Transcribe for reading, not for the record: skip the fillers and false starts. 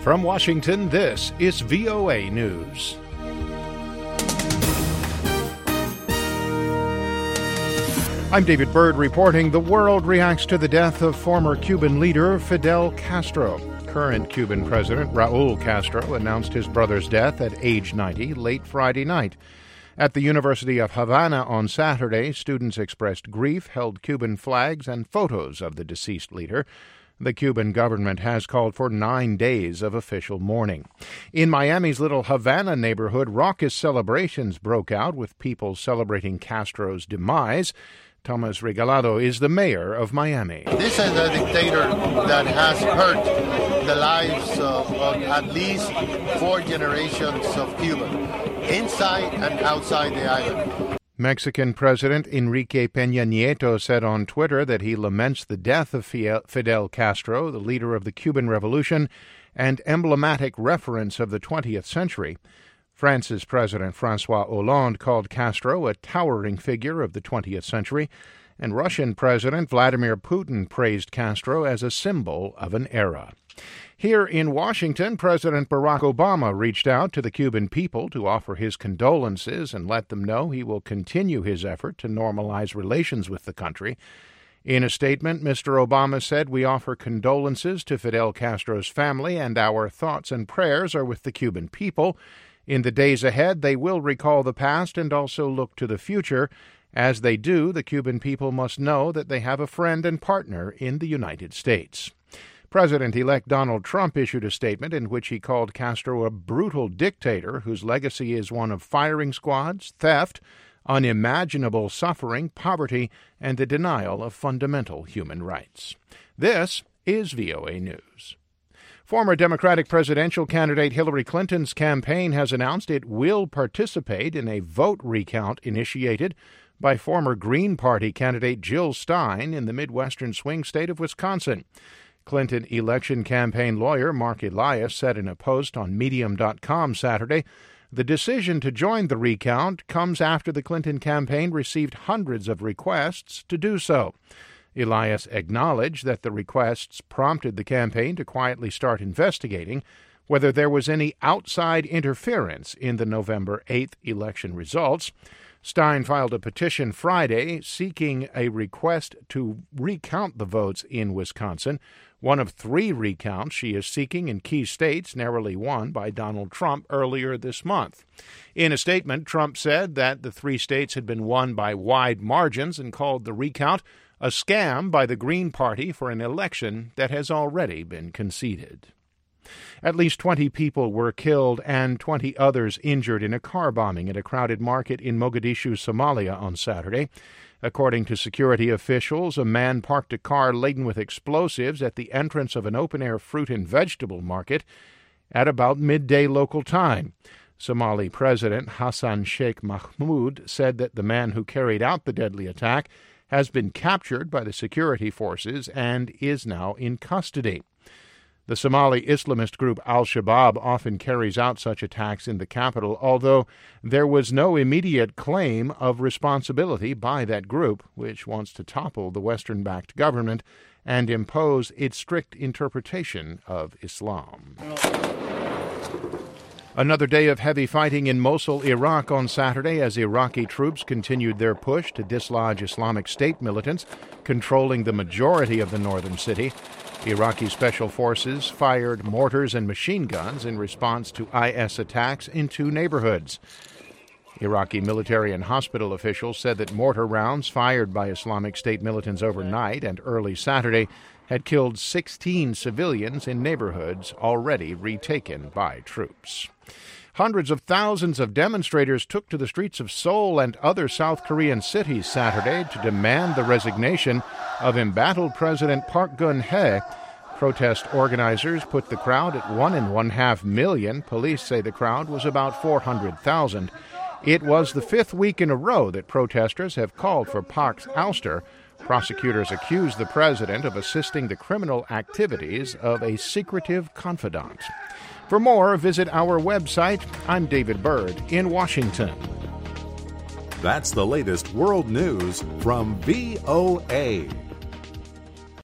From Washington, this is VOA News. I'm David Byrd reporting the world reacts to the death of former Cuban leader Fidel Castro. Current Cuban President Raul Castro announced his brother's death at age 90 late Friday night. At the University of Havana on Saturday, students expressed grief, held Cuban flags and photos of the deceased leader. The Cuban government has called for 9 days of official mourning. In Miami's Little Havana neighborhood, raucous celebrations broke out with people celebrating Castro's demise. Thomas Regalado is the mayor of Miami. This is a dictator that has hurt the lives of at least 4 generations of Cuba, inside and outside the island. Mexican President Enrique Peña Nieto said on Twitter that he laments the death of Fidel Castro, the leader of the Cuban Revolution and emblematic reference of the 20th century. France's President François Hollande called Castro a towering figure of the 20th century, and Russian President Vladimir Putin praised Castro as a symbol of an era. Here in Washington, President Barack Obama reached out to the Cuban people to offer his condolences and let them know he will continue his effort to normalize relations with the country. In a statement, Mr. Obama said, "We offer condolences to Fidel Castro's family, and our thoughts and prayers are with the Cuban people. In the days ahead, they will recall the past and also look to the future. As they do, the Cuban people must know that they have a friend and partner in the United States." President-elect Donald Trump issued a statement in which he called Castro a brutal dictator whose legacy is one of firing squads, theft, unimaginable suffering, poverty, and the denial of fundamental human rights. This is VOA News. Former Democratic presidential candidate Hillary Clinton's campaign has announced it will participate in a vote recount initiated by former Green Party candidate Jill Stein in the Midwestern swing state of Wisconsin. Clinton election campaign lawyer Mark Elias said in a post on Medium.com Saturday, the decision to join the recount comes after the Clinton campaign received hundreds of requests to do so. Elias acknowledged that the requests prompted the campaign to quietly start investigating whether there was any outside interference in the November 8th election results. Stein filed a petition Friday seeking a request to recount the votes in Wisconsin, one of 3 recounts she is seeking in key states narrowly won by Donald Trump earlier this month. In a statement, Trump said that the 3 states had been won by wide margins and called the recount a scam by the Green Party for an election that has already been conceded. At least 20 people were killed and 20 others injured in a car bombing at a crowded market in Mogadishu, Somalia on Saturday. According to security officials, a man parked a car laden with explosives at the entrance of an open-air fruit and vegetable market at about midday local time. Somali President Hassan Sheikh Mahmoud said that the man who carried out the deadly attack has been captured by the security forces and is now in custody. The Somali Islamist group Al-Shabaab often carries out such attacks in the capital, although there was no immediate claim of responsibility by that group, which wants to topple the Western-backed government and impose its strict interpretation of Islam. Another day of heavy fighting in Mosul, Iraq on Saturday as Iraqi troops continued their push to dislodge Islamic State militants controlling the majority of the northern city. Iraqi special forces fired mortars and machine guns in response to IS attacks in 2 neighborhoods. Iraqi military and hospital officials said that mortar rounds fired by Islamic State militants overnight and early Saturday had killed 16 civilians in neighborhoods already retaken by troops. Hundreds of thousands of demonstrators took to the streets of Seoul and other South Korean cities Saturday to demand the resignation of embattled President Park Geun-hye. Protest organizers put the crowd at 1.5 million. Police say the crowd was about 400,000. It was the 5th week in a row that protesters have called for Park's ouster. Prosecutors accuse the president of assisting the criminal activities of a secretive confidant. For more, visit our website. I'm David Byrd in Washington. That's the latest world news from VOA.